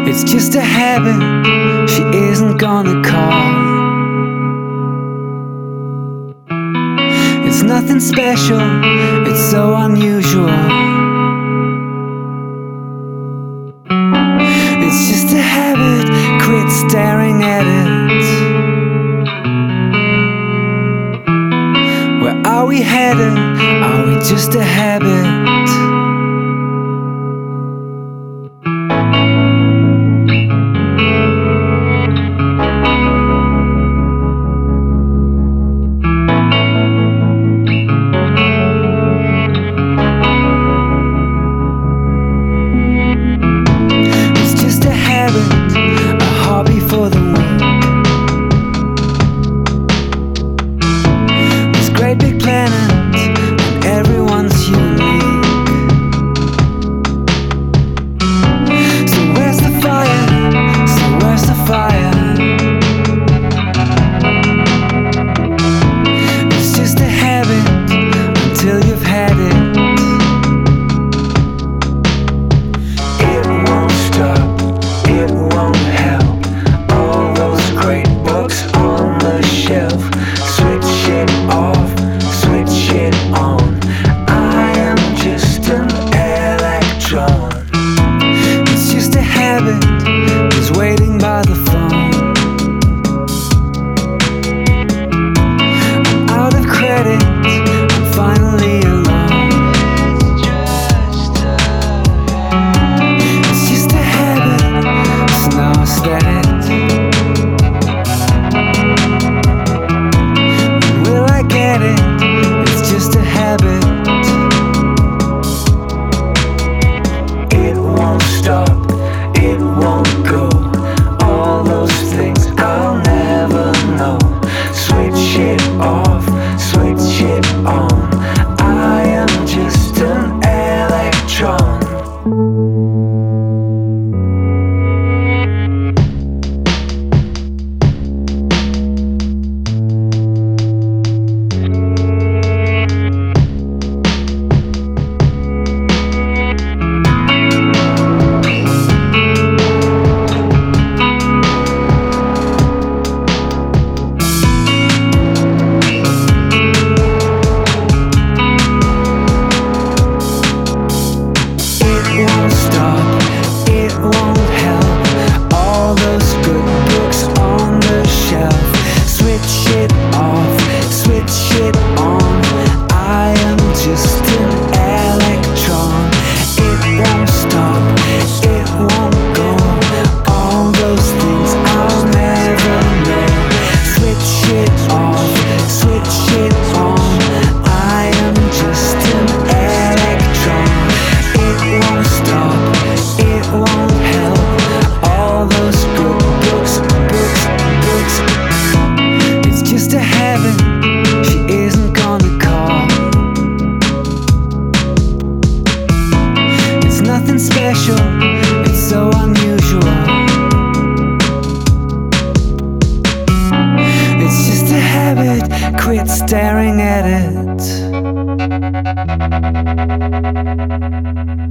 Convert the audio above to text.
It's just a habit, she isn't gonna call. It's nothing special, it's so unusual. It's just a habit, quit staring at it. Where are we headed? Are we just a habit? A hobby for the weak. This great big planet, and everyone's unique. So where's the fire? So where's the fire? It's just a habit until you've had it. It won't stop. It won't help. All those great books on the shelf. Switch it off, switch it on. I am just an electron. It's just a habit, just waiting by the phone. I'm out of credit, I'm finally alone. It's just a habit, knows that. Will I get it? It's just a habit. It won't stop, it won't go. All those things I'll never know. Switch it off, switch it on. I am just an electron. Nothing special, it's so unusual. It's just a habit, quit staring at it.